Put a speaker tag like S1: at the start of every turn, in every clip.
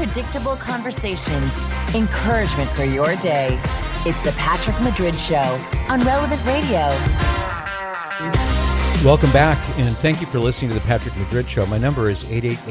S1: unpredictable conversations, encouragement for your day. It's the Patrick Madrid Show on Relevant Radio.
S2: Welcome back, and thank you for listening to the Patrick Madrid Show. My number is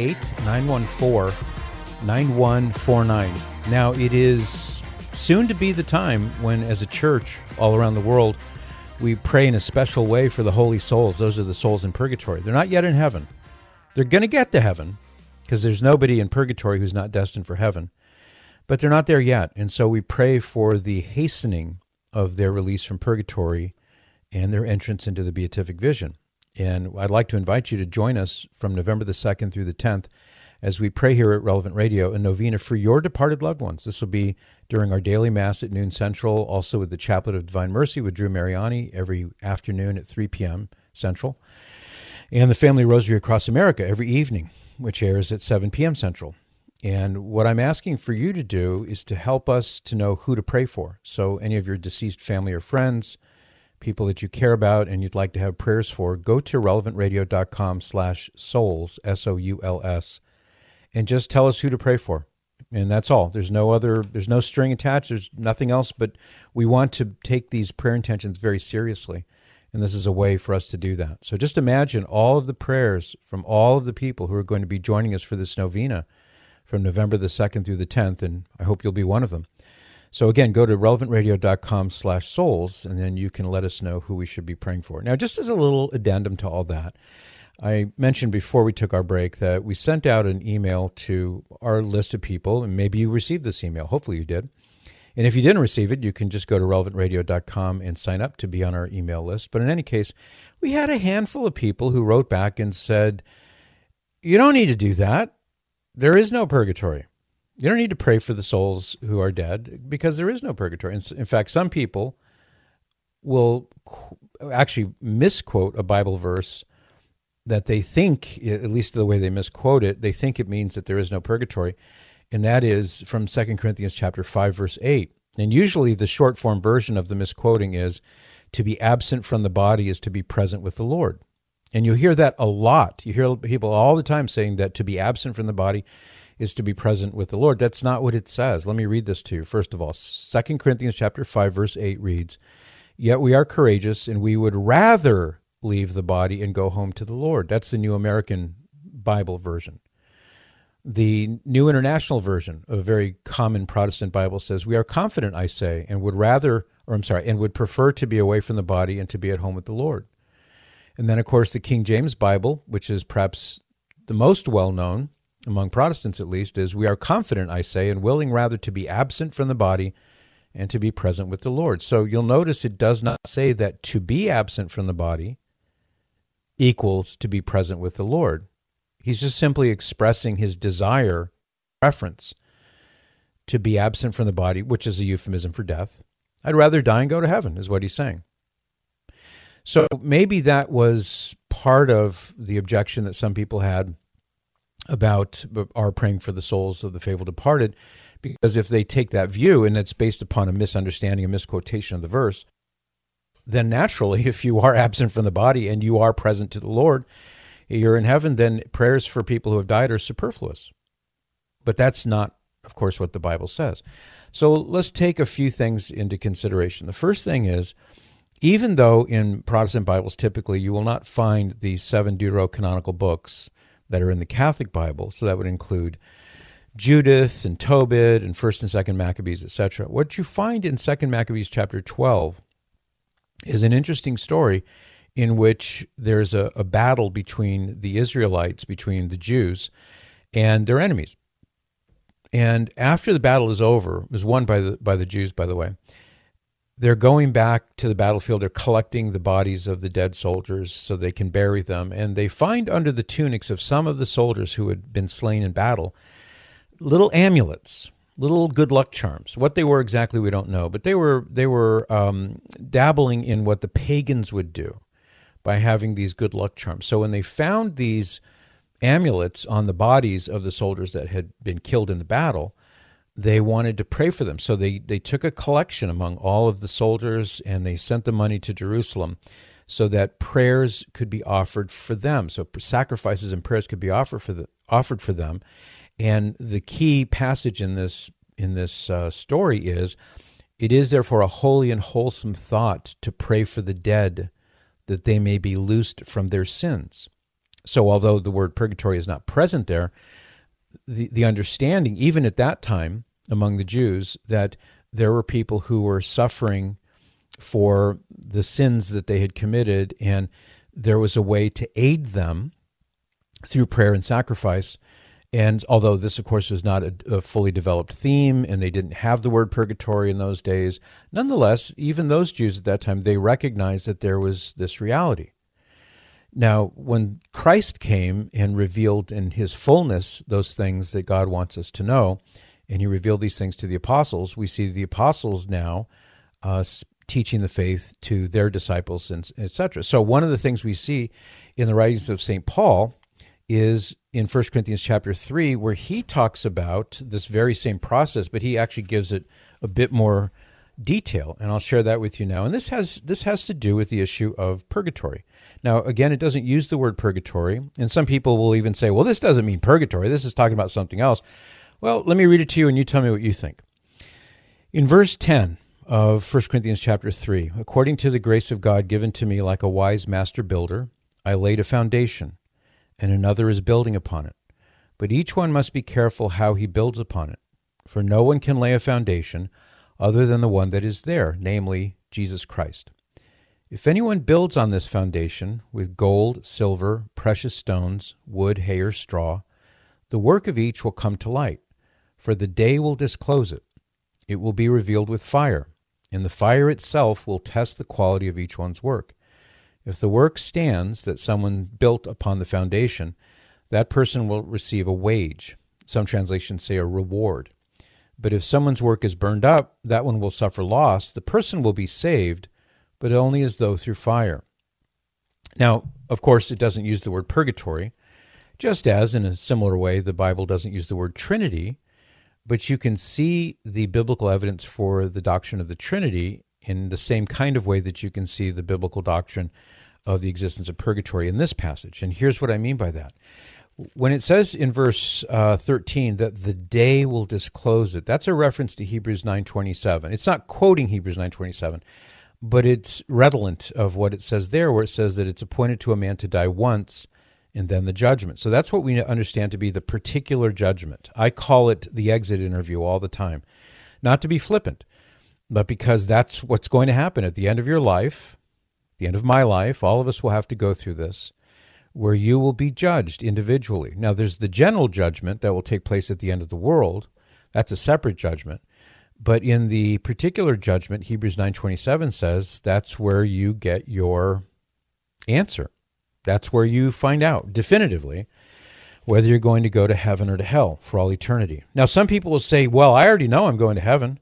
S2: 888-914-9149. Now, it is soon to be the time when, as a church all around the world, we pray in a special way for the holy souls. Those are the souls in purgatory. They're not yet in heaven. They're going to get to heaven, because there's nobody in purgatory who's not destined for heaven. But they're not there yet, and so we pray for the hastening of their release from purgatory and their entrance into the beatific vision. And I'd like to invite you to join us from November the 2nd through the 10th as we pray here at Relevant Radio, a novena for your departed loved ones. This will be during our daily Mass at noon Central, also with the Chaplet of Divine Mercy with Drew Mariani every afternoon at 3 p.m. Central, and the Family Rosary Across America every evening, which airs at 7 p.m. Central. And what I'm asking for you to do is to help us to know who to pray for. So any of your deceased family or friends, people that you care about and you'd like to have prayers for, go to relevantradio.com/souls, SOULS, and just tell us who to pray for. And that's all. There's no string attached. There's nothing else, but we want to take these prayer intentions very seriously. And this is a way for us to do that. So just imagine all of the prayers from all of the people who are going to be joining us for this novena from November the 2nd through the 10th, and I hope you'll be one of them. So again, go to relevantradio.com/souls, and then you can let us know who we should be praying for. Now, just as a little addendum to all that, I mentioned before we took our break that we sent out an email to our list of people, and maybe you received this email. Hopefully you did. And if you didn't receive it, you can just go to relevantradio.com and sign up to be on our email list. But in any case, we had a handful of people who wrote back and said, you don't need to do that. There is no purgatory. You don't need to pray for the souls who are dead because there is no purgatory. In fact, some people will actually misquote a Bible verse that they think, at least the way they misquote it, they think it means that there is no purgatory. And that is from 2 Corinthians chapter 5, verse 8. And usually the short form version of the misquoting is, to be absent from the body is to be present with the Lord. And you hear that a lot. You hear people all the time saying that to be absent from the body is to be present with the Lord. That's not what it says. Let me read this to you. First of all, 2 Corinthians chapter 5, verse 8 reads, "Yet we are courageous, and we would rather leave the body and go home to the Lord." That's the New American Bible version. The New International Version, a very common Protestant Bible, says, "We are confident, I say, and would prefer to be away from the body and to be at home with the Lord." And then, of course, the King James Bible, which is perhaps the most well-known, among Protestants at least, is, "We are confident, I say, and willing rather to be absent from the body and to be present with the Lord." So you'll notice it does not say that to be absent from the body equals to be present with the Lord. He's just simply expressing his desire, preference, to be absent from the body, which is a euphemism for death. I'd rather die and go to heaven, is what he's saying. So maybe that was part of the objection that some people had about our praying for the souls of the faithful departed, because if they take that view, and it's based upon a misunderstanding, a misquotation of the verse, then naturally, if you are absent from the body and you are present to the Lord, you're in heaven, then prayers for people who have died are superfluous. But that's not, of course, what the Bible says. So let's take a few things into consideration. The first thing is, even though in Protestant Bibles typically you will not find the 7 deuterocanonical books that are in the Catholic Bible, so that would include Judith and Tobit and 1st and 2nd Maccabees, etc. What you find in 2nd Maccabees chapter 12 is an interesting story in which there's a battle between the Israelites, between the Jews, and their enemies. And after the battle is over, it was won by the Jews, by the way, they're going back to the battlefield. They're collecting the bodies of the dead soldiers so they can bury them. And they find under the tunics of some of the soldiers who had been slain in battle little amulets, little good luck charms. What they were exactly, we don't know. But they were dabbling in what the pagans would do by having these good luck charms. So when they found these amulets on the bodies of the soldiers that had been killed in the battle, they wanted to pray for them. So they took a collection among all of the soldiers, and they sent the money to Jerusalem so that prayers could be offered for them. So sacrifices and prayers could be offered for them. And the key passage in this story is, "It is therefore a holy and wholesome thought to pray for the dead, that they may be loosed from their sins." So although the word purgatory is not present there, the understanding, even at that time among the Jews, that there were people who were suffering for the sins that they had committed, and there was a way to aid them through prayer and sacrifice. And although this, of course, was not a fully developed theme, and they didn't have the word purgatory in those days, nonetheless, even those Jews at that time, they recognized that there was this reality. Now, when Christ came and revealed in his fullness those things that God wants us to know, and he revealed these things to the apostles, we see the apostles now teaching the faith to their disciples, and etc. So one of the things we see in the writings of St. Paul is in 1 Corinthians chapter 3, where he talks about this very same process, but he actually gives it a bit more detail, and I'll share that with you now. And this has to do with the issue of purgatory. Now, again, it doesn't use the word purgatory, and some people will even say, well, this doesn't mean purgatory, this is talking about something else. Well, let me read it to you, and you tell me what you think. In verse 10 of 1 Corinthians chapter 3, "According to the grace of God given to me like a wise master builder, I laid a foundation, and another is building upon it. But each one must be careful how he builds upon it. For no one can lay a foundation other than the one that is there, namely Jesus Christ. If anyone builds on this foundation with gold, silver, precious stones, wood, hay, or straw, the work of each will come to light, for the day will disclose it. It will be revealed with fire, and the fire itself will test the quality of each one's work. If the work stands that someone built upon the foundation, that person will receive a wage. Some translations say a reward. But if someone's work is burned up, that one will suffer loss. The person will be saved, but only as though through fire." Now, of course, it doesn't use the word purgatory, just as in a similar way the Bible doesn't use the word Trinity, but you can see the biblical evidence for the doctrine of the Trinity in the same kind of way that you can see the biblical doctrine of the existence of purgatory in this passage. And here's what I mean by that. When it says in verse 13 that the day will disclose it, that's a reference to Hebrews 9:27. It's not quoting Hebrews 9:27, but it's redolent of what it says there, where it says that it's appointed to a man to die once and then the judgment. So that's what we understand to be the particular judgment. I call it the exit interview all the time, not to be flippant, but because that's what's going to happen at the end of your life, the end of my life. All of us will have to go through this, where you will be judged individually. Now, there's the general judgment that will take place at the end of the world. That's a separate judgment. But in the particular judgment, Hebrews 9:27 says that's where you get your answer. That's where you find out definitively whether you're going to go to heaven or to hell for all eternity. Now, some people will say, well, I already know I'm going to heaven.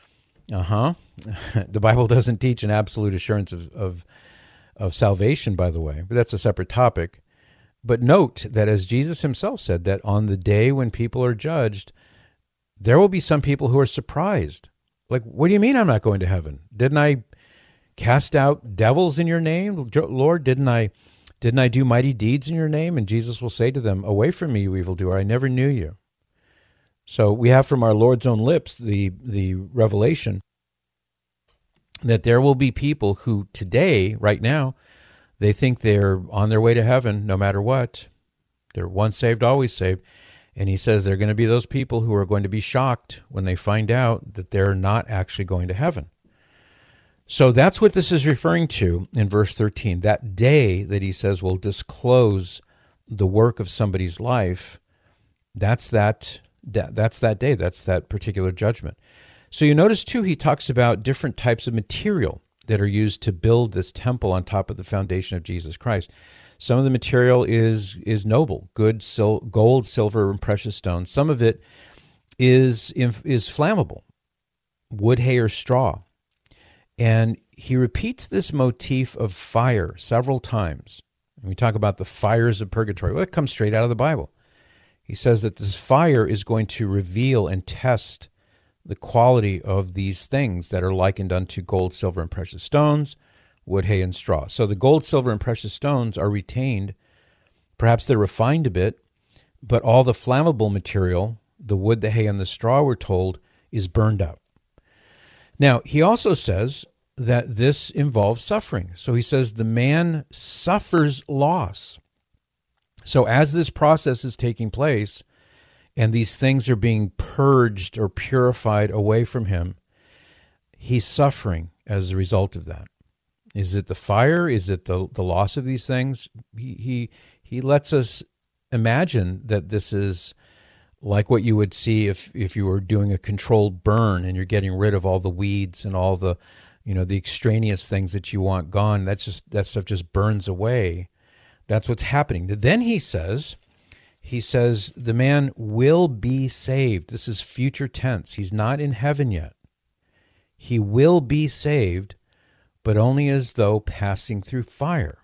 S2: The Bible doesn't teach an absolute assurance of salvation, by the way, but that's a separate topic. But note that as Jesus himself said, that on the day when people are judged, there will be some people who are surprised. Like, what do you mean I'm not going to heaven? Didn't I cast out devils in your name, Lord? Didn't I do mighty deeds in your name? And Jesus will say to them, away from me, you evildoer, I never knew you. So we have from our Lord's own lips the revelation that there will be people who today, right now, they think they're on their way to heaven no matter what. They're once saved, always saved. And he says they're going to be those people who are going to be shocked when they find out that they're not actually going to heaven. So that's what this is referring to in verse 13. That day that he says will disclose the work of somebody's life, that's that day. That's that particular judgment. So you notice, too, he talks about different types of material that are used to build this temple on top of the foundation of Jesus Christ. Some of the material is noble, good gold, silver, and precious stones. Some of it is flammable, wood, hay, or straw. And he repeats this motif of fire several times. And we talk about the fires of purgatory. Well, it comes straight out of the Bible. He says that this fire is going to reveal and test the quality of these things that are likened unto gold, silver, and precious stones, wood, hay, and straw. So the gold, silver, and precious stones are retained. Perhaps they're refined a bit, but all the flammable material, the wood, the hay, and the straw, we're told, is burned up. Now, he also says that this involves suffering. So he says the man suffers loss. So as this process is taking place and these things are being purged or purified away from him, he's suffering as a result of that. Is it the fire? Is it the loss of these things? He lets us imagine that this is like what you would see if you were doing a controlled burn and you're getting rid of all the weeds and all the, the extraneous things that you want gone. That stuff just burns away. That's what's happening. Then he says the man will be saved. This is future tense. He's not in heaven yet. He will be saved, but only as though passing through fire.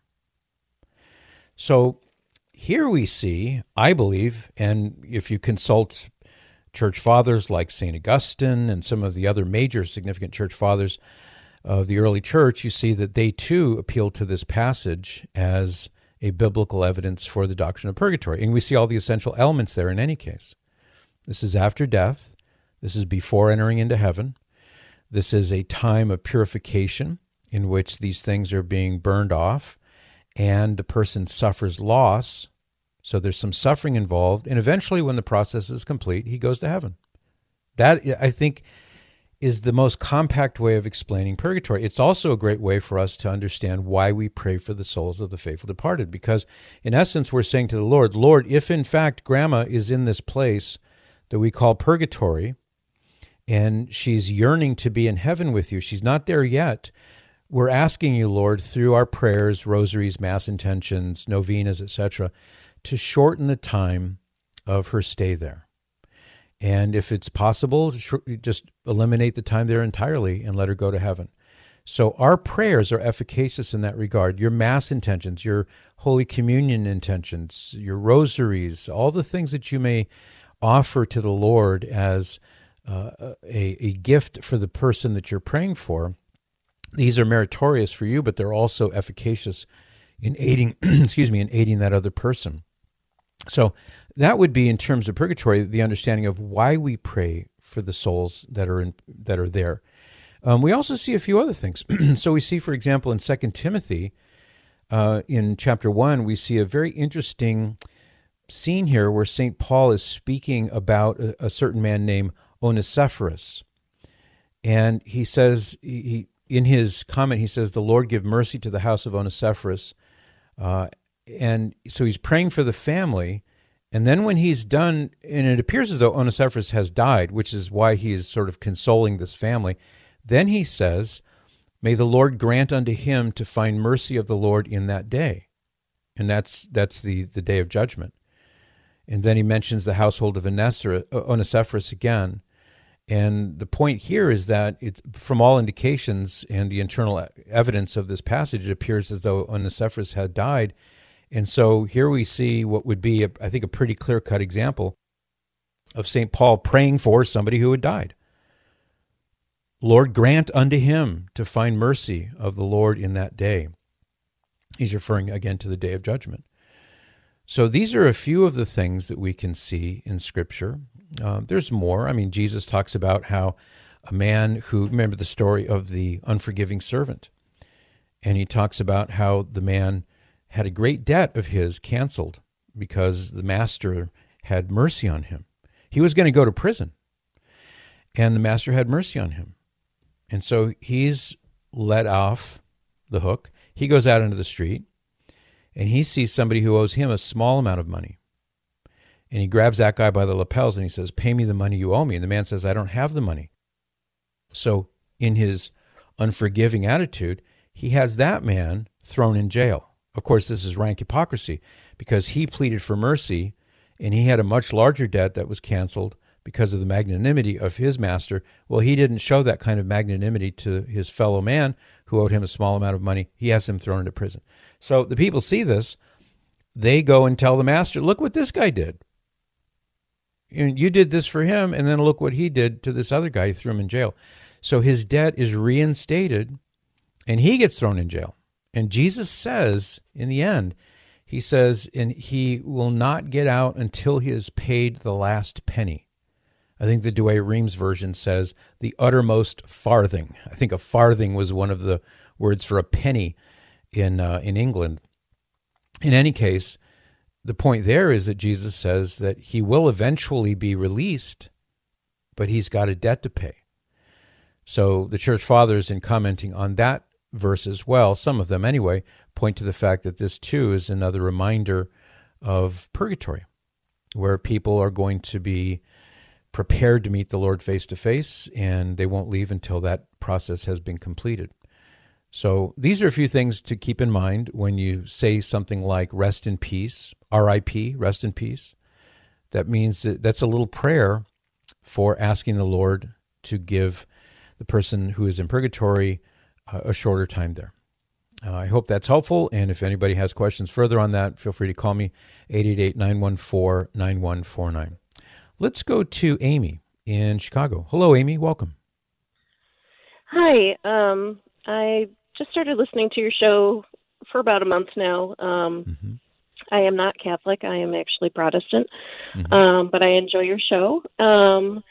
S2: So here we see, I believe, and if you consult church fathers like St. Augustine and some of the other major significant church fathers of the early church, you see that they too appeal to this passage as a biblical evidence for the doctrine of purgatory. And we see all the essential elements there in any case. This is after death. This is before entering into heaven. This is a time of purification in which these things are being burned off and the person suffers loss. So there's some suffering involved. And eventually, when the process is complete, he goes to heaven. That, I think, is the most compact way of explaining purgatory. It's also a great way for us to understand why we pray for the souls of the faithful departed. Because in essence, we're saying to the Lord, Lord, if in fact Grandma is in this place that we call purgatory, and she's yearning to be in heaven with you, she's not there yet, we're asking you, Lord, through our prayers, rosaries, mass intentions, novenas, etc., to shorten the time of her stay there. And if it's possible, just eliminate the time there entirely and let her go to heaven. So our prayers are efficacious in that regard. Your mass intentions, your Holy Communion intentions, your rosaries, all the things that you may offer to the Lord as a gift for the person that you're praying for, these are meritorious for you, but they're also efficacious in aiding, in aiding that other person. So that would be, in terms of purgatory, the understanding of why we pray for the souls that are there. We also see a few other things. So we see, for example, in 2 Timothy, in chapter 1, we see a very interesting scene here where St. Paul is speaking about a certain man named Onesiphorus. And he says, in his comment, he says, the Lord give mercy to the house of Onesiphorus. And so he's praying for the family. And then when he's done, and it appears as though Onesiphorus has died, which is why he is sort of consoling this family, then he says, may the Lord grant unto him to find mercy of the Lord in that day. And that's the day of judgment. And then he mentions the household of Onesiphorus again. And the point here is that it's, from all indications and the internal evidence of this passage, it appears as though Onesiphorus had died. And so here we see what would be, I think, a pretty clear-cut example of St. Paul praying for somebody who had died. Lord, grant unto him to find mercy of the Lord in that day. He's referring again to the day of judgment. So these are a few of the things that we can see in Scripture. There's more. I mean, Jesus talks about how a man who, remember the story of the unforgiving servant, and he talks about how the man had a great debt of his canceled because the master had mercy on him. He was going to go to prison, and the master had mercy on him. And so he's let off the hook. He goes out into the street, and he sees somebody who owes him a small amount of money. And he grabs that guy by the lapels, and he says, pay me the money you owe me. And the man says, I don't have the money. So in his unforgiving attitude, he has that man thrown in jail. Of course, this is rank hypocrisy because he pleaded for mercy and he had a much larger debt that was canceled because of the magnanimity of his master. Well, he didn't show that kind of magnanimity to his fellow man who owed him a small amount of money. He has him thrown into prison. So the people see this. They go and tell the master, look what this guy did. You did this for him, and then look what he did to this other guy. He threw him in jail. So his debt is reinstated, and he gets thrown in jail. And Jesus says, in the end, He says, and he will not get out until he has paid the last penny. I think the Douay Rheims version says the uttermost farthing. I think a farthing was one of the words for a penny in England. In any case, the point there is that Jesus says that he will eventually be released, but he's got a debt to pay. So the church fathers, in commenting on that verse as well, some of them anyway, point to the fact that this too is another reminder of purgatory, where people are going to be prepared to meet the Lord face to face, and they won't leave until that process has been completed. So these are a few things to keep in mind when you say something like rest in peace, R.I.P., rest in peace. That means that's a little prayer for asking the Lord to give the person who is in purgatory a shorter time there. I hope that's helpful, and if anybody has questions further on that, feel free to call me, 888-914-9149. Let's go to Amy in Chicago. Hello, Amy. Welcome.
S3: Hi. I just started listening to your show for about a month now. I am not Catholic. I am actually Protestant, but I enjoy your show. And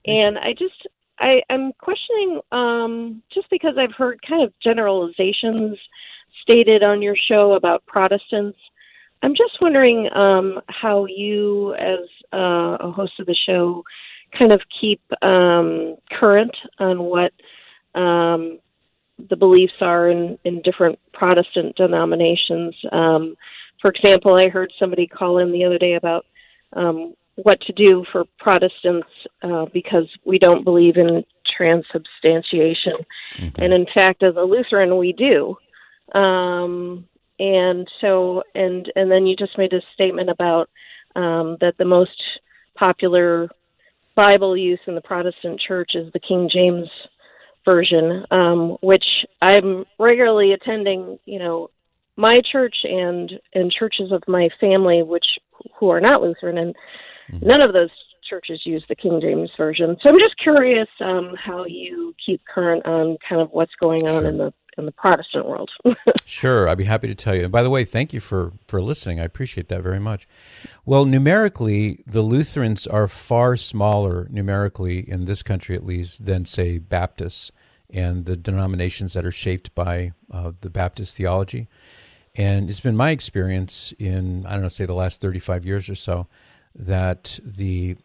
S3: I'm questioning, just because I've heard kind of generalizations stated on your show about Protestants. I'm just wondering how you, as a host of the show, kind of keep current on what the beliefs are in different Protestant denominations. For example, I heard somebody call in the other day about what to do for Protestants because we don't believe in transubstantiation. And in fact, as a Lutheran, we do. And then you just made a statement about that the most popular Bible use in the Protestant church is the King James version, which I'm regularly attending, my church and churches of my family, who are not Lutheran, and none of those churches use the King James version. So I'm just curious how you keep current on kind of what's going on in the Protestant world.
S2: Sure, I'd be happy to tell you. And by the way, thank you for listening. I appreciate that very much. Well, numerically, the Lutherans are far smaller numerically in this country, at least, than, say, Baptists and the denominations that are shaped by the Baptist theology. And it's been my experience in, say the last 35 years or so, that the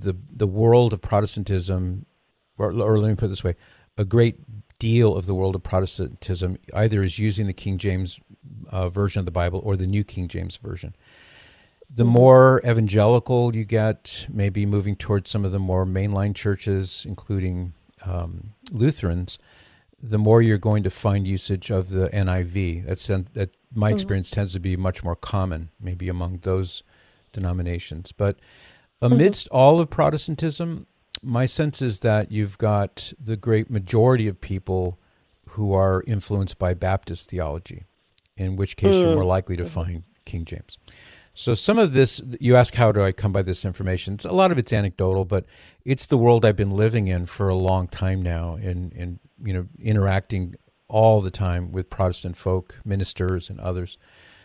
S2: world of Protestantism, or let me put it this way, a great deal of the world of Protestantism either is using the King James version of the Bible or the New King James Version. The more evangelical you get, maybe moving towards some of the more mainline churches, including Lutherans, the more you're going to find usage of the NIV. That my experience tends to be much more common, maybe among those denominations. But amidst all of Protestantism, my sense is that you've got the great majority of people who are influenced by Baptist theology, in which case you're more likely to find King James. So some of this, you ask, how do I come by this information? A lot of it's anecdotal, but it's the world I've been living in for a long time now, and interacting all the time with Protestant folk, ministers, and others.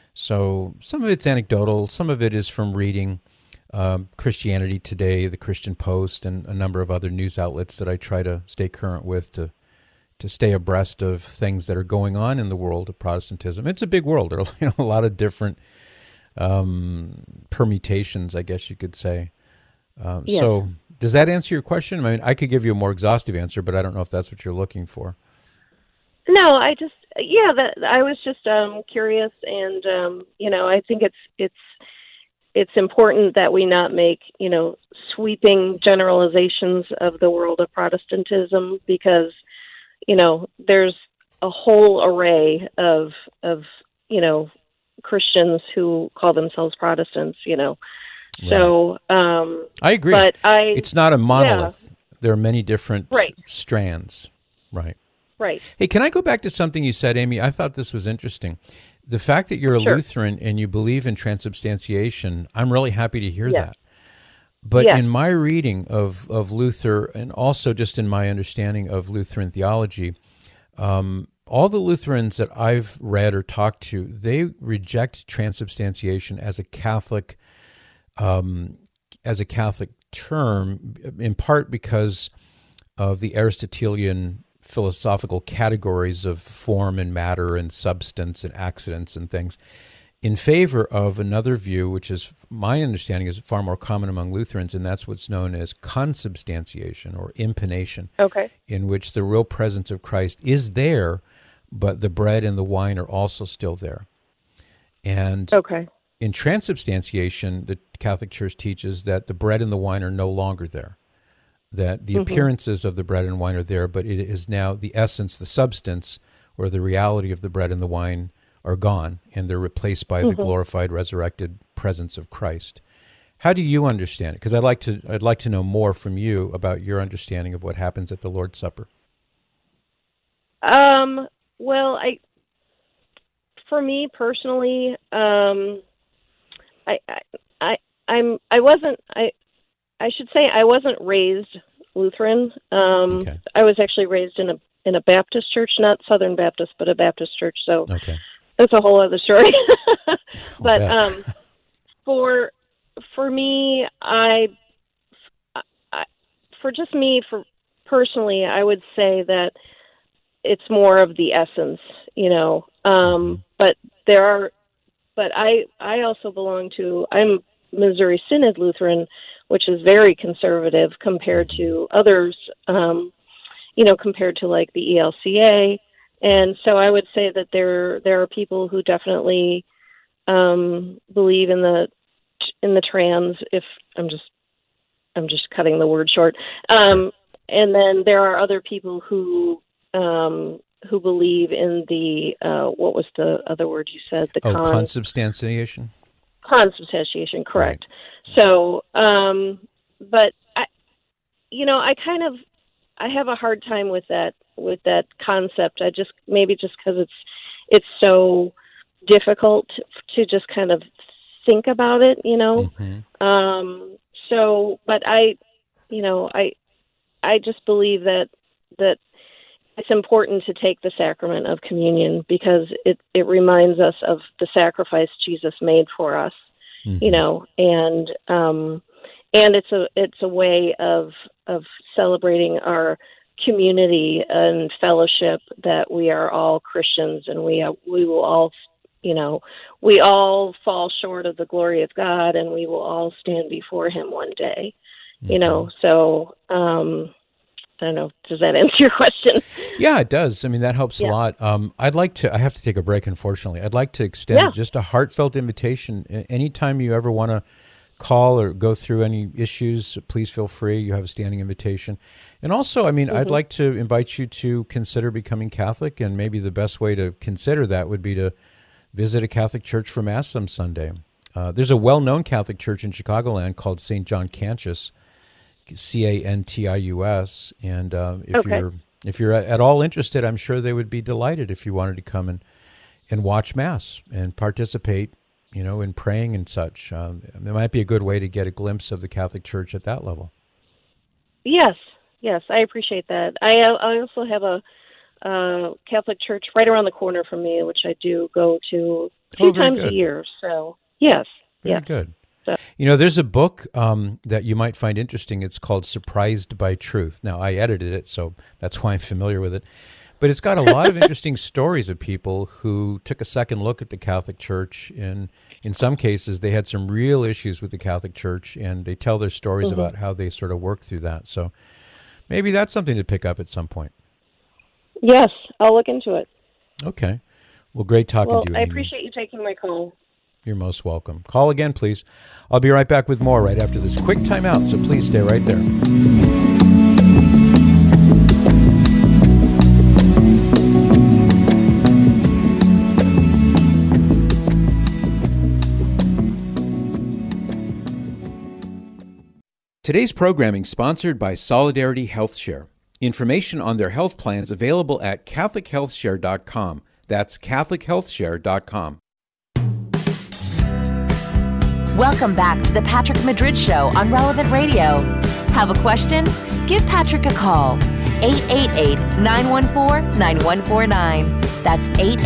S2: So some of it's anecdotal, some of it is from reading Christianity Today, the Christian Post, and a number of other news outlets that I try to stay current with to stay abreast of things that are going on in the world of Protestantism. It's a big world. There are a lot of different permutations, I guess you could say.
S3: Yes.
S2: So does that answer your question? I mean, I could give you a more exhaustive answer, but I don't know if that's what you're looking for.
S3: No, I was just curious, and I think it's important that we not make sweeping generalizations of the world of Protestantism, because there's a whole array of Christians who call themselves Protestants.
S2: Right.
S3: So
S2: I agree.
S3: But
S2: it's not a monolith. Yeah. There are many different strands. Right.
S3: Right.
S2: Hey, can I go back to something you said, Amy? I thought this was interesting. The fact that you're a Lutheran and you believe in transubstantiation, I'm really happy to hear that. But in my reading of Luther, and also just in my understanding of Lutheran theology, all the Lutherans that I've read or talked to, they reject transubstantiation as a Catholic term, in part because of the Aristotelian philosophical categories of form and matter and substance and accidents and things, in favor of another view, which is, my understanding, is far more common among Lutherans, and that's what's known as consubstantiation or impanation, in which the real presence of Christ is there, but the bread and the wine are also still there. And in transubstantiation, the Catholic Church teaches that the bread and the wine are no longer there, that the appearances of the bread and wine are there, but it is now the essence, the substance, or the reality of the bread and the wine are gone, and they're replaced by the glorified, resurrected presence of Christ. How do you understand it? Because I'd like to know more from you about your understanding of what happens at the Lord's Supper.
S3: Well, for me personally, I wasn't raised Lutheran. I was actually raised in a Baptist church, not Southern Baptist, but a Baptist church. So that's a whole other story. But for me, for personally, I would say that it's more of the essence, but I also belong to, I'm Missouri Synod Lutheran, which is very conservative compared to others, compared to like the ELCA. And so I would say that there are people who definitely believe in the trans, if I'm just cutting the word short. And then there are other people who believe in the what was the other word you said?
S2: Consubstantiation.
S3: Consubstantiation, correct. Right. So, but I have a hard time with that concept. Maybe just because it's so difficult to just kind of think about it, So, but I just believe that it's important to take the sacrament of communion because it reminds us of the sacrifice Jesus made for us, and it's a way of celebrating our community and fellowship, that we are all Christians and we will all, we all fall short of the glory of God, and we will all stand before Him one day, So I don't know. Does that answer your question?
S2: Yeah, it does. I mean, that helps a lot. I have to take a break, unfortunately. I'd like to extend just a heartfelt invitation. Anytime you ever want to call or go through any issues, please feel free. You have a standing invitation. And also, I'd like to invite you to consider becoming Catholic, and maybe the best way to consider that would be to visit a Catholic church for Mass some Sunday. There's a well-known Catholic church in Chicagoland called St. John Cantius, Cantius, and if you're at all interested, I'm sure they would be delighted if you wanted to come and watch Mass and participate, in praying and such. It might be a good way to get a glimpse of the Catholic Church at that level.
S3: Yes, I appreciate that. I also have a Catholic church right around the corner from me, which I do go to a few times a year. So yes,
S2: very good. So, there's a book that you might find interesting. It's called Surprised by Truth. Now, I edited it, so that's why I'm familiar with it. But it's got a lot of interesting stories of people who took a second look at the Catholic Church. And in some cases, they had some real issues with the Catholic Church, and they tell their stories about how they sort of worked through that. So maybe that's something to pick up at some point.
S3: Yes, I'll look into it.
S2: Okay. Well, great talking to you,
S3: I
S2: Amy.
S3: appreciate you taking my call.
S2: You're most welcome. Call again, please. I'll be right back with more right after this quick timeout, so please stay right there. Today's programming sponsored by Solidarity HealthShare. Information on their health plans available at CatholicHealthShare.com. That's CatholicHealthShare.com.
S1: Welcome back to the Patrick Madrid Show on Relevant Radio. Have a question? Give Patrick a call. 888-914-9149. That's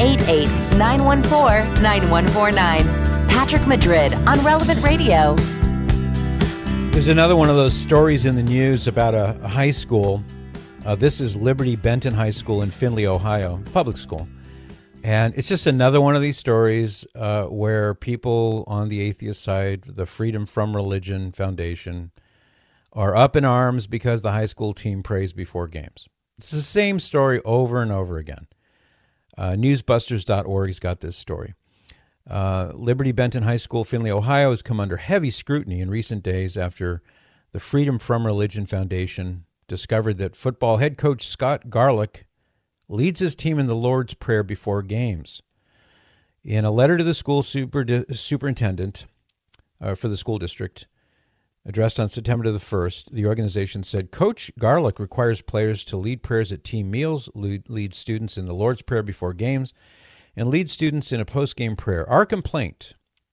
S1: 888-914-9149. Patrick Madrid on Relevant Radio.
S2: There's another one of those stories in the news about a high school. This is Liberty Benton High School in Findlay, Ohio, public school. And it's just another one of these stories where people on the atheist side, the Freedom from Religion Foundation, are up in arms because the high school team prays before games. It's the same story over and over again. Newsbusters.org's got this story. Liberty Benton High School, Findlay, Ohio, has come under heavy scrutiny in recent days after the Freedom from Religion Foundation discovered that football head coach Scott Garlick leads his team in the Lord's Prayer before games. In a letter to the school superintendent for the school district, addressed on September the 1st, the organization said, Coach Garlick requires players to lead prayers at team meals, lead students in the Lord's Prayer before games, and lead students in a post-game prayer. Our complainant,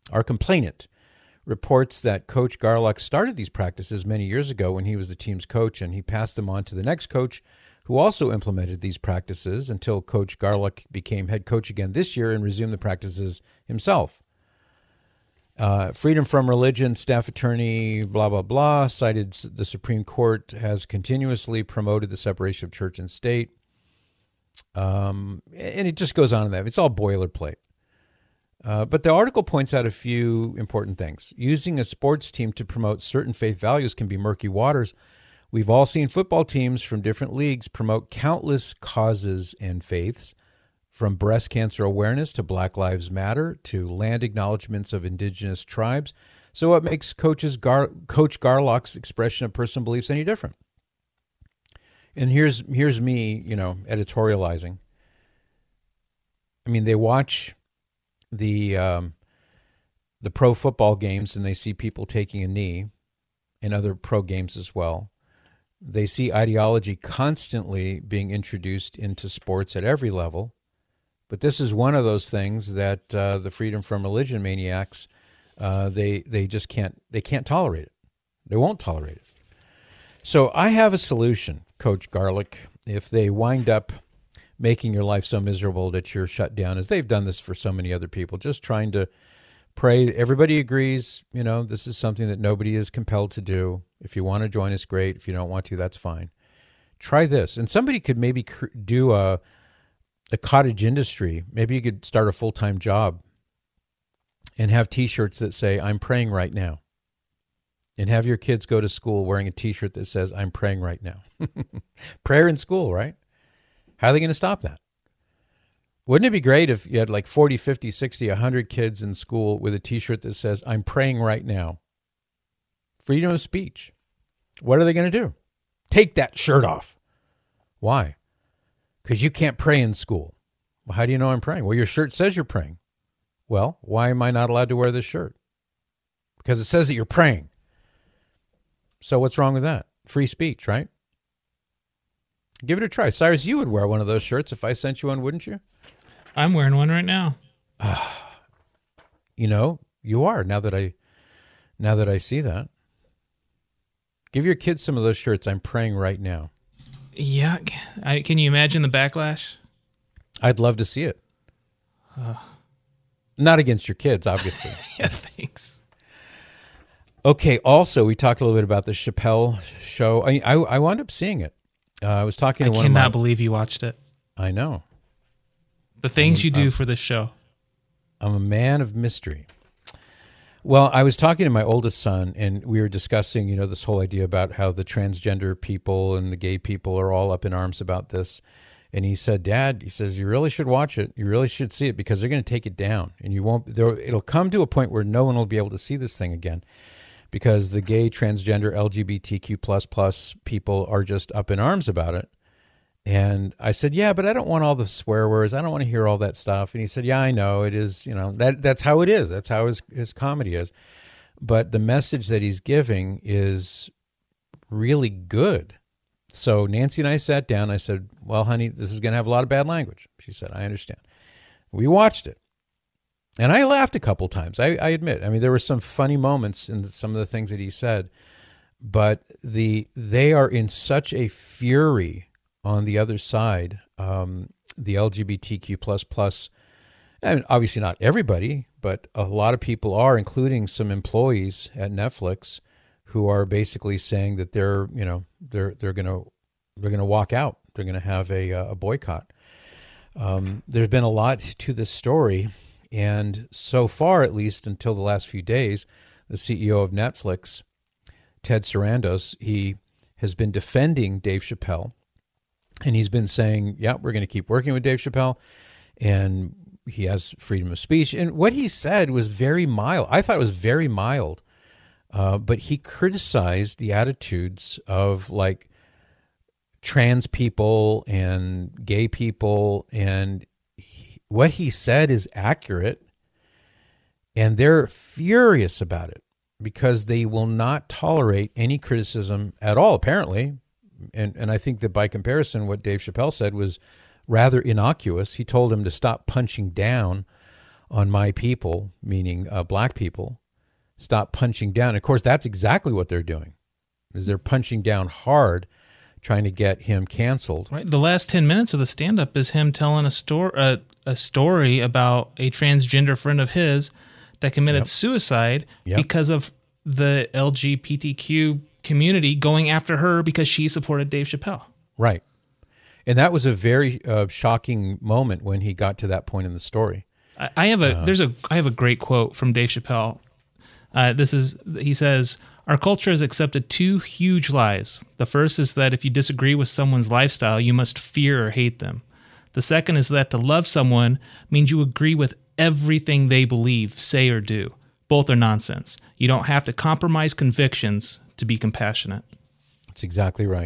S2: reports that Coach Garlick started these practices many years ago when he was the team's coach, and he passed them on to the next coach, who also implemented these practices until Coach Garlick became head coach again this year and resumed the practices himself. Freedom from Religion staff attorney, blah, blah, blah, cited the Supreme Court has continuously promoted the separation of church and state. And it just goes on in that. It's all boilerplate. But the article points out a few important things. Using a sports team to promote certain faith values can be murky waters. We've all seen football teams from different leagues promote countless causes and faiths, from breast cancer awareness to Black Lives Matter to land acknowledgments of indigenous tribes. So what makes Coach Garlock's expression of personal beliefs any different? And here's me, editorializing. I mean, they watch the pro football games and they see people taking a knee, and other pro games as well. They see ideology constantly being introduced into sports at every level. But this is one of those things that the Freedom from Religion maniacs, they just can't tolerate it. They won't tolerate it. So I have a solution, Coach Garlick, if they wind up making your life so miserable that you're shut down, as they've done this for so many other people, just trying to pray. Everybody agrees, this is something that nobody is compelled to do. If you want to join us, great. If you don't want to, that's fine. Try this. And somebody could maybe do a cottage industry. Maybe you could start a full-time job and have T-shirts that say, I'm praying right now. And have your kids go to school wearing a T-shirt that says, I'm praying right now. Prayer in school, right? How are they going to stop that? Wouldn't it be great if you had like 40, 50, 60, 100 kids in school with a T-shirt that says, I'm praying right now? Freedom of speech. What are they going to do? Take that shirt off. Why? Because you can't pray in school. Well, how do you know I'm praying? Well, your shirt says you're praying. Well, why am I not allowed to wear this shirt? Because it says that you're praying. So what's wrong with that? Free speech, right? Give it a try. Cyrus, you would wear one of those shirts if I sent you one, wouldn't you?
S4: I'm wearing one right now.
S2: You are, now that I see that. Give your kids some of those shirts. I'm praying right now.
S4: Yeah. Can you imagine the backlash?
S2: I'd love to see it. Not against your kids, obviously.
S4: Yeah, thanks.
S2: Okay, also, we talked a little bit about the Chappelle show. I wound up seeing it. I was talking to one of my...
S4: I cannot believe you watched it.
S2: I know.
S4: The things you do for this show.
S2: I'm a man of mystery. Well, I was talking to my oldest son, and we were discussing, this whole idea about how the transgender people and the gay people are all up in arms about this. And he said, Dad, you really should watch it. You really should see it because they're going to take it down. And it'll come to a point where no one will be able to see this thing again because the gay, transgender, LGBTQ++ people are just up in arms about it. And I said, yeah, but I don't want all the swear words. I don't want to hear all that stuff. And he said, yeah, I know it is, that's how it is. That's how his comedy is. But the message that he's giving is really good. So Nancy and I sat down. I said, well, honey, this is going to have a lot of bad language. She said, I understand. We watched it. And I laughed a couple times. I admit. I mean, there were some funny moments in some of the things that he said. But they are in such a fury on the other side, the LGBTQ plus, and obviously not everybody, but a lot of people are, including some employees at Netflix, who are basically saying that they're going to walk out. They're going to have a boycott. There's been a lot to this story, and so far, at least until the last few days, the CEO of Netflix, Ted Sarandos, he has been defending Dave Chappelle, and he's been saying, yeah, we're going to keep working with Dave Chappelle, and he has freedom of speech. And what he said was very mild. I thought it was very mild, but he criticized the attitudes of like trans people and gay people, and what he said is accurate, and they're furious about it because they will not tolerate any criticism at all, apparently. And I think that by comparison, what Dave Chappelle said was rather innocuous. He told him to stop punching down on my people, meaning black people. Stop punching down. Of course, that's exactly what they're doing, is they're punching down hard, trying to get him canceled.
S4: Right. The last 10 minutes of the stand-up is him telling a story about a transgender friend of his that committed suicide because of the LGBTQ community going after her because she supported Dave Chappelle.
S2: Right. And that was a very shocking moment when he got to that point in the story.
S4: I have a great quote from Dave Chappelle. He says, "Our culture has accepted two huge lies. The first is that if you disagree with someone's lifestyle, you must fear or hate them. The second is that to love someone means you agree with everything they believe, say, or do. Both are nonsense. You don't have to compromise convictions to be compassionate."
S2: That's exactly right.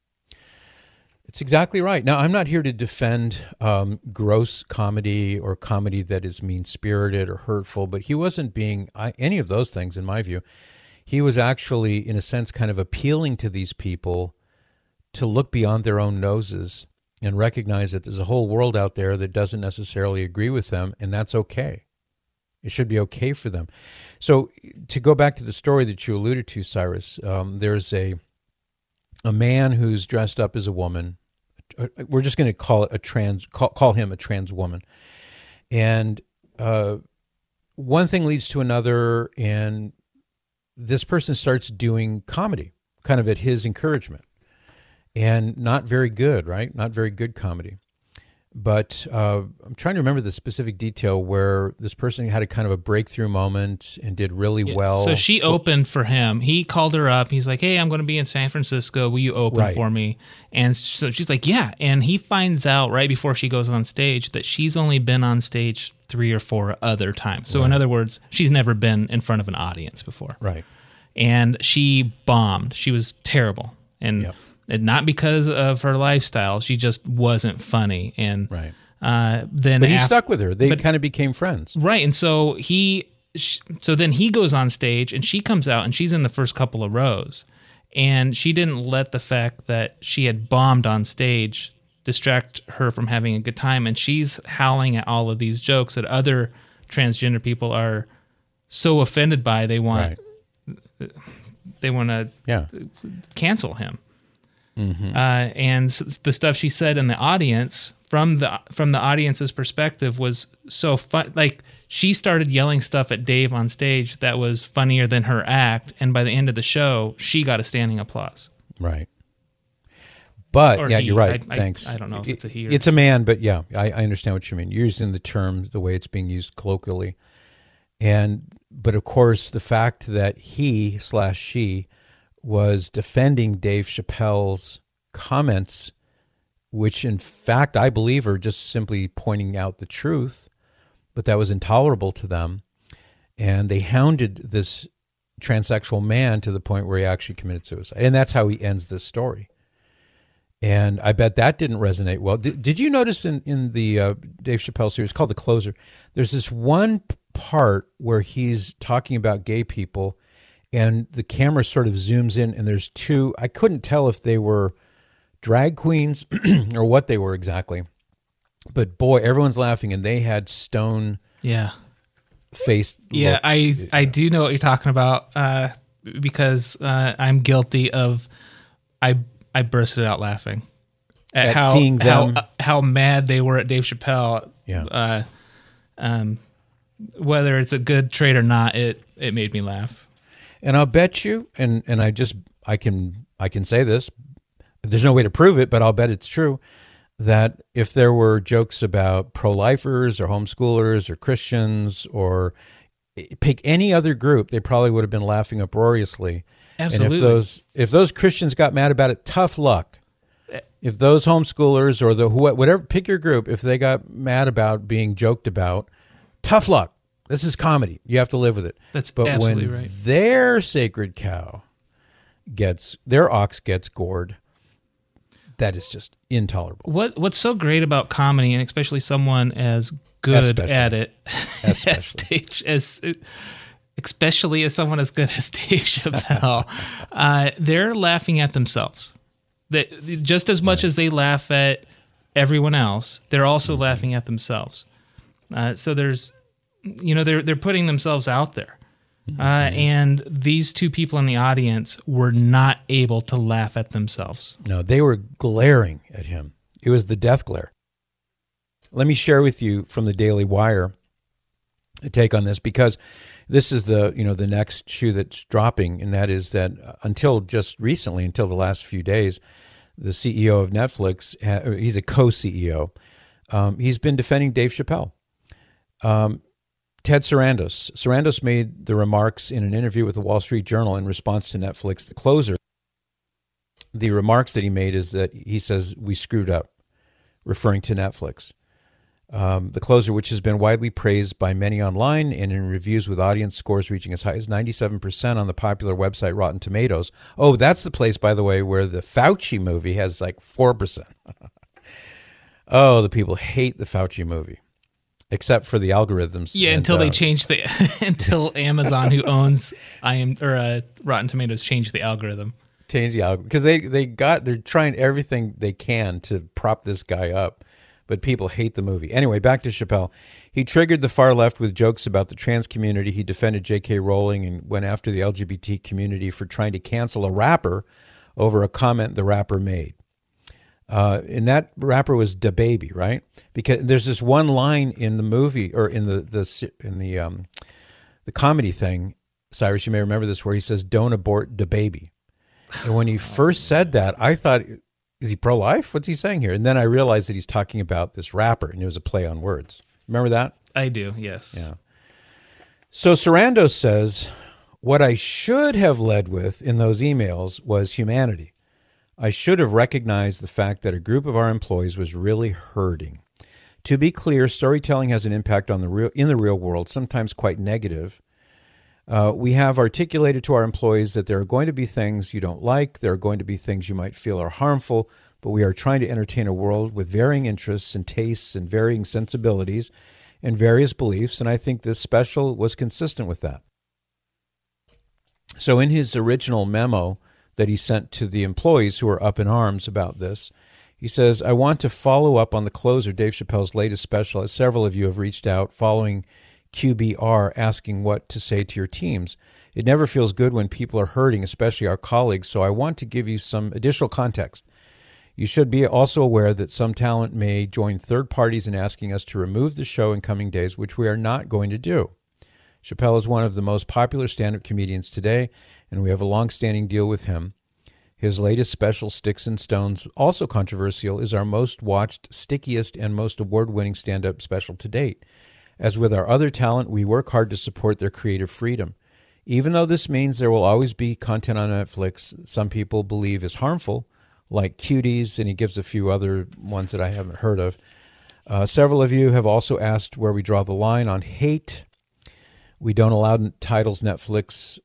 S2: It's exactly right. Now, I'm not here to defend gross comedy or comedy that is mean-spirited or hurtful, but he wasn't being any of those things, in my view. He was actually, in a sense, kind of appealing to these people to look beyond their own noses and recognize that there's a whole world out there that doesn't necessarily agree with them, and that's okay. It should be okay for them. So to go back to the story that you alluded to, Cyrus, there's a man who's dressed up as a woman. We're just going to call it call him a trans woman. And one thing leads to another, and this person starts doing comedy, kind of at his encouragement. And not very good, right? Not very good comedy. But I'm trying to remember the specific detail where this person had a kind of a breakthrough moment and did really well.
S4: So she opened for him. He called her up. He's like, "Hey, I'm going to be in San Francisco. Will you open for me?" And so she's like, "Yeah." And he finds out right before she goes on stage that she's only been on stage 3 or 4 other times. So in other words, she's never been in front of an audience before.
S2: Right.
S4: And she bombed. She was terrible. And not because of her lifestyle, she just wasn't funny. And then,
S2: but he stuck with her. They kind of became friends,
S4: right? And so then he goes on stage, and she comes out, and she's in the first couple of rows, and she didn't let the fact that she had bombed on stage distract her from having a good time. And she's howling at all of these jokes that other transgender people are so offended by. They want to cancel him. Mm-hmm. And the stuff she said in the audience, from the audience's perspective, was so fun. Like, she started yelling stuff at Dave on stage that was funnier than her act, and by the end of the show, she got a standing applause.
S2: Right. But you're right. Thanks.
S4: I don't know if it's a he or
S2: it's a man, but I understand what you mean. You're using the term the way it's being used colloquially, but of course, the fact that he/she was defending Dave Chappelle's comments, which in fact I believe are just simply pointing out the truth, but that was intolerable to them. And they hounded this transsexual man to the point where he actually committed suicide. And that's how he ends this story. And I bet that didn't resonate well. Did you notice in the Dave Chappelle series called The Closer, there's this one part where he's talking about gay people, and the camera sort of zooms in, and there's 2. I couldn't tell if they were drag queens or what they were exactly. But boy, everyone's laughing, and they had stone faced looks.
S4: Yeah, I do know what you're talking about because I'm guilty of I bursted out laughing. at
S2: seeing them.
S4: How mad they were at Dave Chappelle.
S2: Yeah.
S4: Whether it's a good trade or not, it made me laugh.
S2: And I'll bet you, and I can say this, there's no way to prove it, but I'll bet it's true, that if there were jokes about pro-lifers or homeschoolers or Christians or pick any other group, they probably would have been laughing uproariously.
S4: Absolutely.
S2: And if those Christians got mad about it, tough luck. If those homeschoolers or whatever, pick your group, if they got mad about being joked about, tough luck. This is comedy. You have to live with it.
S4: But absolutely right.
S2: Their sacred cow their ox gets gored, that is just intolerable.
S4: What's so great about comedy, and especially someone as good at it especially as someone as good as Dave Chappelle, they're laughing at themselves. Just as much as they laugh at everyone else, they're also laughing at themselves. So there's, they're putting themselves out there. And these two people in the audience were not able to laugh at themselves.
S2: No, they were glaring at him. It was the death glare. Let me share with you from the Daily Wire a take on this, because this is the next shoe that's dropping, and that is that until just recently, until the last few days, the CEO of Netflix, he's a co-CEO, he's been defending Dave Chappelle. Ted Sarandos. Sarandos made the remarks in an interview with the Wall Street Journal in response to Netflix, The Closer. The remarks that he made is that he says, "We screwed up," referring to Netflix. The Closer, which has been widely praised by many online and in reviews with audience scores reaching as high as 97% on the popular website Rotten Tomatoes. Oh, that's the place, by the way, where the Fauci movie has like 4%. Oh, the people hate the Fauci movie. Except for the algorithms.
S4: Yeah, until they change until Amazon, who owns Rotten Tomatoes, changed the algorithm.
S2: Change the algorithm, because they're trying everything they can to prop this guy up, but people hate the movie. Anyway, back to Chappelle. He triggered the far left with jokes about the trans community. He defended J.K. Rowling and went after the LGBT community for trying to cancel a rapper over a comment the rapper made. And that rapper was DaBaby, right? Because there's this one line in the movie, or in the comedy thing, Cyrus, you may remember this, where he says, "Don't abort DaBaby." And when he first said that, I thought, is he pro-life? What's he saying here? And then I realized that he's talking about this rapper, and it was a play on words. Remember that?
S4: I do, yes.
S2: Yeah. So Sarandos says, what I should have led with in those emails was humanity. I should have recognized the fact that a group of our employees was really hurting. To be clear, storytelling has an impact on in the real world, sometimes quite negative. We have articulated to our employees that there are going to be things you don't like, there are going to be things you might feel are harmful, but we are trying to entertain a world with varying interests and tastes and varying sensibilities and various beliefs, and I think this special was consistent with that. So in his original memo that he sent to the employees who are up in arms about this, he says, I want to follow up on The Closer, Dave Chappelle's latest special, as several of you have reached out following QBR asking what to say to your teams. It never feels good when people are hurting, especially our colleagues, so I want to give you some additional context. You should be also aware that some talent may join third parties in asking us to remove the show in coming days, which we are not going to do. Chappelle is one of the most popular stand-up comedians today, and we have a long-standing deal with him. His latest special, Sticks and Stones, also controversial, is our most watched, stickiest, and most award-winning stand-up special to date. As with our other talent, we work hard to support their creative freedom. Even though this means there will always be content on Netflix some people believe is harmful, like Cuties, and he gives a few other ones that I haven't heard of. Several of you have also asked where we draw the line on hate. We don't allow titles in Netflix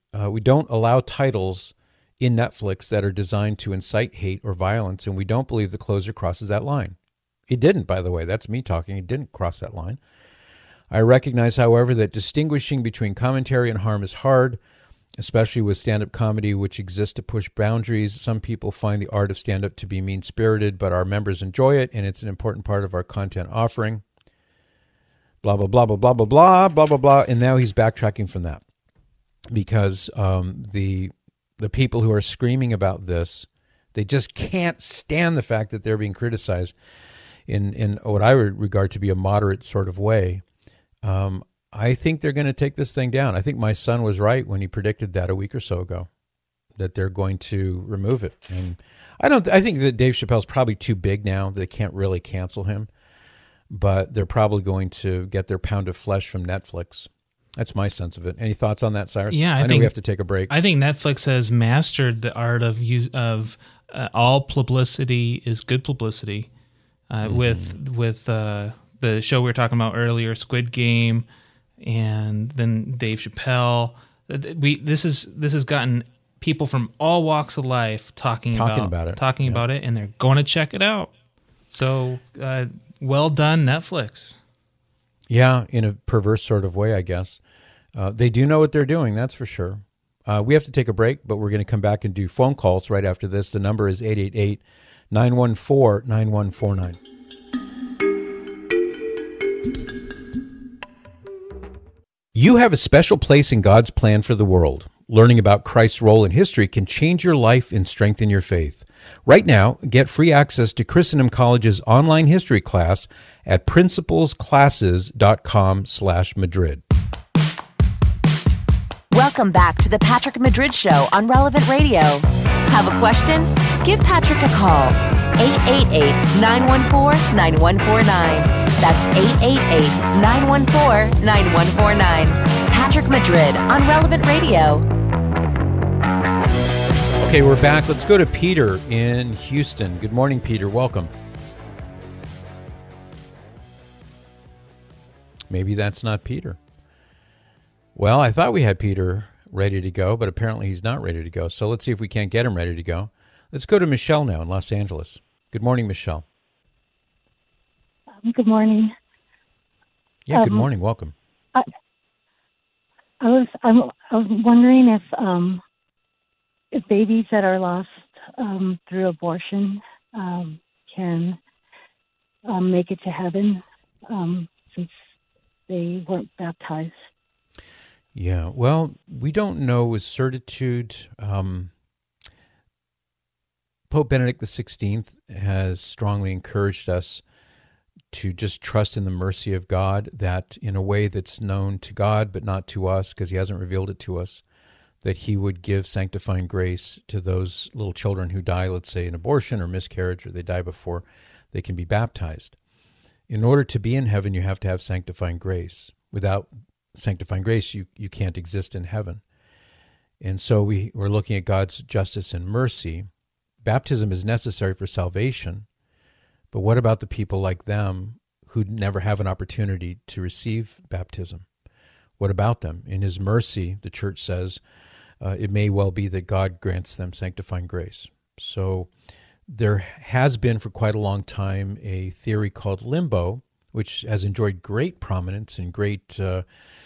S2: in Netflix that are designed to incite hate or violence, and we don't believe The Closer crosses that line. It didn't, by the way. That's me talking. It didn't cross that line. I recognize, however, that distinguishing between commentary and harm is hard, especially with stand-up comedy, which exists to push boundaries. Some people find the art of stand-up to be mean-spirited, but our members enjoy it, and it's an important part of our content offering. Blah, blah, blah, blah, blah, blah, blah, blah, blah, blah. And now he's backtracking from that because the people who are screaming about this, They just can't stand the fact that they're being criticized in what I would regard to be a moderate sort of way. I think they're going to take this thing down. I think my son was right when he predicted that a week or so ago, that they're going to remove it. And I think that Dave Chappelle's probably too big now. They can't really cancel him, but they're probably going to get their pound of flesh from Netflix. That's my sense of it. Any thoughts on that, Cyrus?
S4: Yeah,
S2: I know we have to take a break.
S4: I think Netflix has mastered the art of all publicity is good publicity. With the show we were talking about earlier, Squid Game, and then Dave Chappelle. This has gotten people from all walks of life talking about it, and they're going to check it out. So, well done, Netflix.
S2: Yeah, in a perverse sort of way, I guess. They do know what they're doing, that's for sure. We have to take a break, but we're going to come back and do phone calls right after this. The number is 888-914-9149. You have a special place in God's plan for the world. Learning about Christ's role in history can change your life and strengthen your faith. Right now, get free access to Christendom College's online history class at principlesclasses.com/Madrid.
S1: Welcome back to the Patrick Madrid Show on Relevant Radio. Have a question? Give Patrick a call. 888-914-9149. That's 888-914-9149. Patrick Madrid on Relevant Radio.
S2: Okay, we're back. Let's go to Peter in Houston. Good morning, Peter. Welcome. Maybe that's not Peter. Well, I thought we had Peter ready to go, but apparently he's not ready to go. So let's see if we can't get him ready to go. Let's go to Michelle now in Los Angeles. Good morning, Michelle.
S5: Good morning.
S2: Yeah, good morning. Welcome.
S5: I was wondering if babies that are lost through abortion can make it to heaven since they weren't baptized.
S2: Yeah, well, we don't know with certitude. Pope Benedict XVI has strongly encouraged us to just trust in the mercy of God, that in a way that's known to God but not to us because he hasn't revealed it to us, that he would give sanctifying grace to those little children who die, let's say, in abortion or miscarriage, or they die before they can be baptized. In order to be in heaven, you have to have sanctifying grace. Without sanctifying grace, you can't exist in heaven. And so we're looking at God's justice and mercy. Baptism is necessary for salvation, but what about the people like them who never have an opportunity to receive baptism? What about them? In his mercy, the church says, it may well be that God grants them sanctifying grace. So there has been for quite a long time a theory called limbo, which has enjoyed great prominence and great, you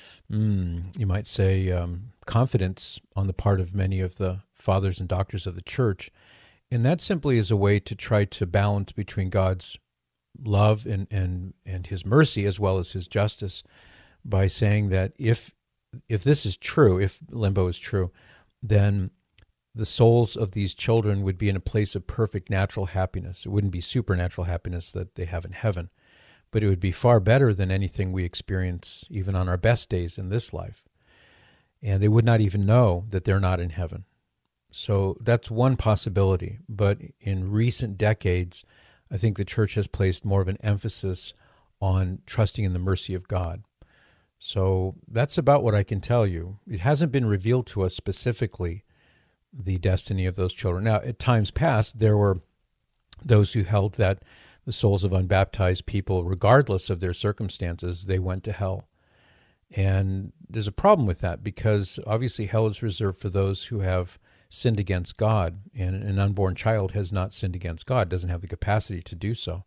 S2: might say, confidence on the part of many of the fathers and doctors of the church. And that simply is a way to try to balance between God's love and his mercy as well as his justice, by saying that if this is true, if limbo is true, then the souls of these children would be in a place of perfect natural happiness. It wouldn't be supernatural happiness that they have in heaven, but it would be far better than anything we experience even on our best days in this life. And they would not even know that they're not in heaven. So that's one possibility. But in recent decades, I think the church has placed more of an emphasis on trusting in the mercy of God. So that's about what I can tell you. It hasn't been revealed to us specifically, the destiny of those children. Now, at times past, there were those who held that the souls of unbaptized people, regardless of their circumstances, they went to hell. And there's a problem with that, because obviously hell is reserved for those who have sinned against God, and an unborn child has not sinned against God, doesn't have the capacity to do so.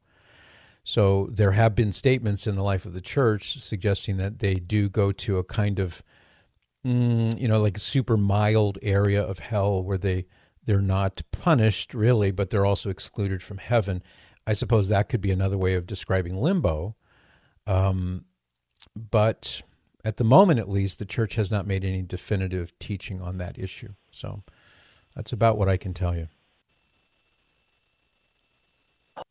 S2: So there have been statements in the life of the church suggesting that they do go to a kind of, like a super mild area of hell where they're not punished really, but they're also excluded from heaven. I suppose that could be another way of describing limbo. But at the moment, at least, the church has not made any definitive teaching on that issue. So that's about what I can tell you.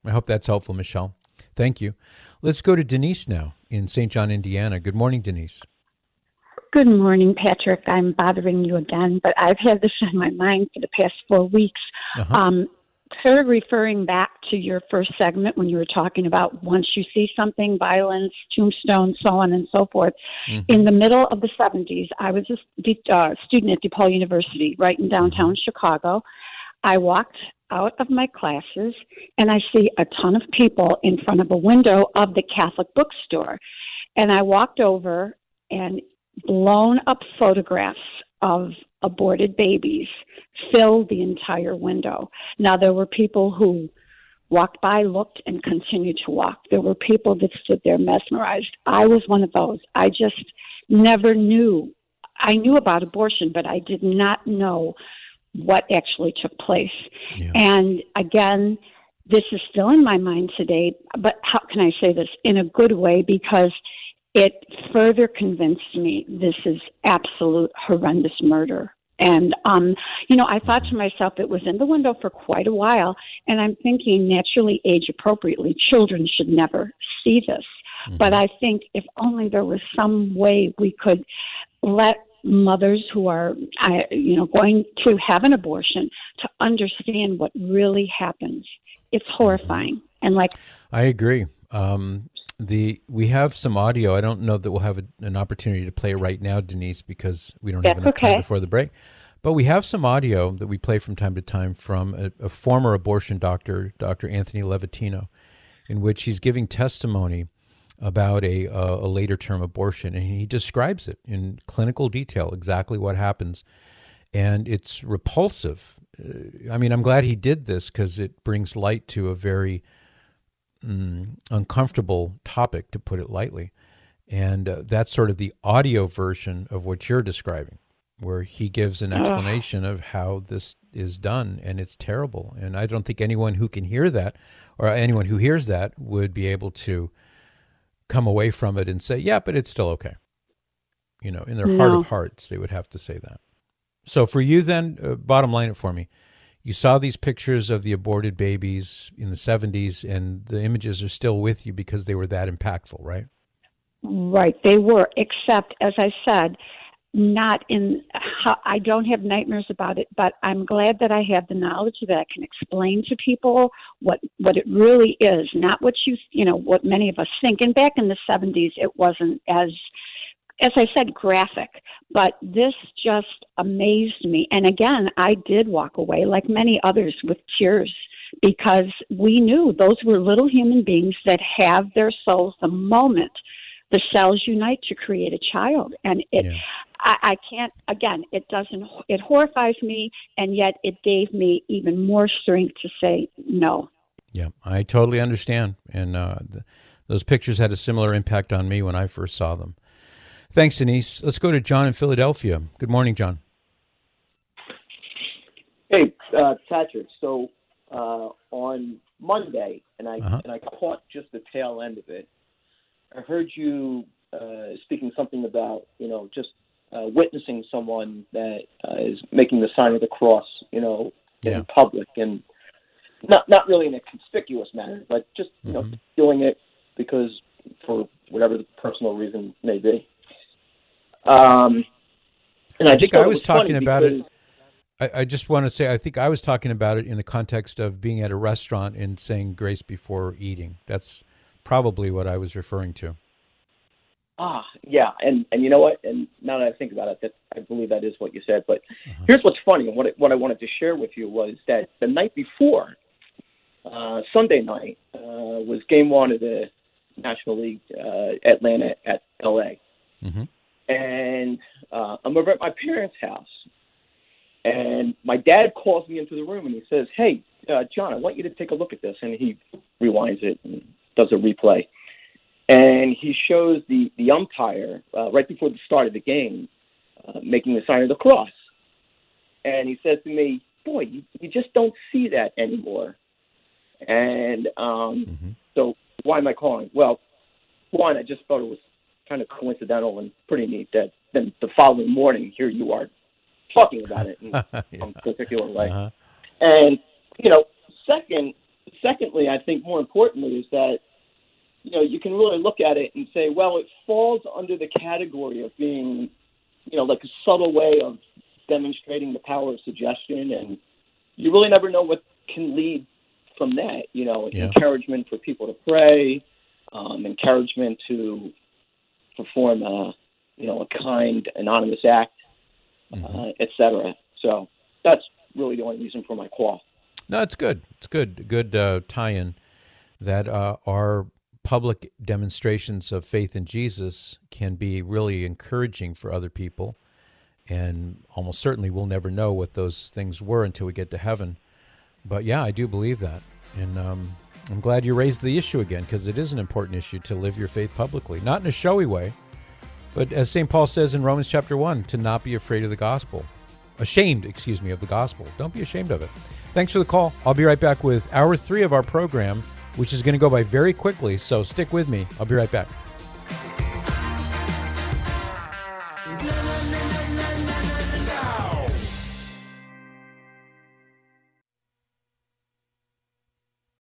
S2: I hope that's helpful, Michelle. Thank you. Let's go to Denise now in St. John, Indiana. Good morning, Denise.
S6: Good morning, Patrick. I'm bothering you again, but I've had this on my mind for the past 4 weeks. Sort of referring back to your first segment when you were talking about once you see something, violence, tombstones, so on and so forth. In the middle of the 70s, I was a student at DePaul University, right in downtown Chicago. I walked out of my classes, and I see a ton of people in front of a window of the Catholic bookstore. And I walked over, and blown up photographs of aborted babies filled the entire window. Now, there were people who walked by, looked, and continued to walk. There were people that stood there mesmerized. I was one of those. I just never knew. I knew about abortion, but I did not know what actually took place. Yeah. And again, this is still in my mind today, but how can I say this? In a good way, because it further convinced me this is absolute horrendous murder. And, I thought to myself, it was in the window for quite a while, and I'm thinking naturally, age appropriately, children should never see this. But I think if only there was some way we could let mothers who are, going to have an abortion to understand what really happens. It's horrifying. And
S2: I agree. We have some audio. I don't know that we'll have an opportunity to play it right now, Denise, because we don't have enough time before the break. But we have some audio that we play from time to time from a former abortion doctor, Dr. Anthony Levatino, in which he's giving testimony about a later term abortion, and he describes it in clinical detail, exactly what happens. And it's repulsive. I'm glad he did this because it brings light to a very uncomfortable topic, to put it lightly. And that's sort of the audio version of what you're describing, where he gives an explanation of how this is done, and it's terrible. And I don't think anyone who can hear that, or anyone who hears that, would be able to come away from it and say, yeah, but it's still okay. In their heart of hearts, they would have to say that. So for you then, bottom line it for me. You saw these pictures of the aborted babies in the 70s, and the images are still with you because they were that impactful, right?
S6: Right, they were, except, as I said, I don't have nightmares about it, but I'm glad that I have the knowledge that I can explain to people what it really is, not what what many of us think. And back in the 70s, it wasn't as I said, graphic, but this just amazed me. And again, I did walk away, like many others, with tears, because we knew those were little human beings that have their souls the moment the cells unite to create a child. And I can't, again, it horrifies me, and yet it gave me even more strength to say no.
S2: Yeah, I totally understand. And those pictures had a similar impact on me when I first saw them. Thanks, Denise. Let's go to John in Philadelphia. Good morning, John.
S7: Hey, Patrick. So on Monday, and I caught just the tail end of it. I heard you speaking something about just witnessing someone that is making the sign of the cross, in public, and not really in a conspicuous manner, but just doing it because for whatever the personal reason may be. And
S2: I think I was talking about it. I just want to say, I think I was talking about it in the context of being at a restaurant and saying grace before eating. That's probably what I was referring to.
S7: Yeah. And you know what? And now that I think about it, I believe that is what you said. But here's what's funny. And what I wanted to share with you was that the night before, Sunday night, was game one of the National League, Atlanta at L.A. Mm-hmm. And I'm over at my parents' house, and my dad calls me into the room, and he says, hey, John, I want you to take a look at this. And he rewinds it and does a replay. And he shows the umpire right before the start of the game making the sign of the cross. And he says to me, boy, you just don't see that anymore. And so why am I calling? Well, one, I just thought it was kind of coincidental and pretty neat that then the following morning, here you are talking about it in some particular way. And, second, Secondly, I think more importantly is that, you can really look at it and say, well, it falls under the category of being, like a subtle way of demonstrating the power of suggestion. And you really never know what can lead from that, encouragement for people to pray, encouragement to perform a kind, anonymous act, et cetera. So that's really the only reason for my call.
S2: No, it's good. It's good. Good tie-in that our public demonstrations of faith in Jesus can be really encouraging for other people. And almost certainly we'll never know what those things were until we get to heaven. But yeah, I do believe that. And I'm glad you raised the issue again, because it is an important issue to live your faith publicly. Not in a showy way, but as St. Paul says in Romans chapter 1, to not be afraid of the gospel. Ashamed, of the gospel. Don't be ashamed of it. Thanks for the call. I'll be right back with hour 3 of our program, which is going to go by very quickly, so stick with me. I'll be right back.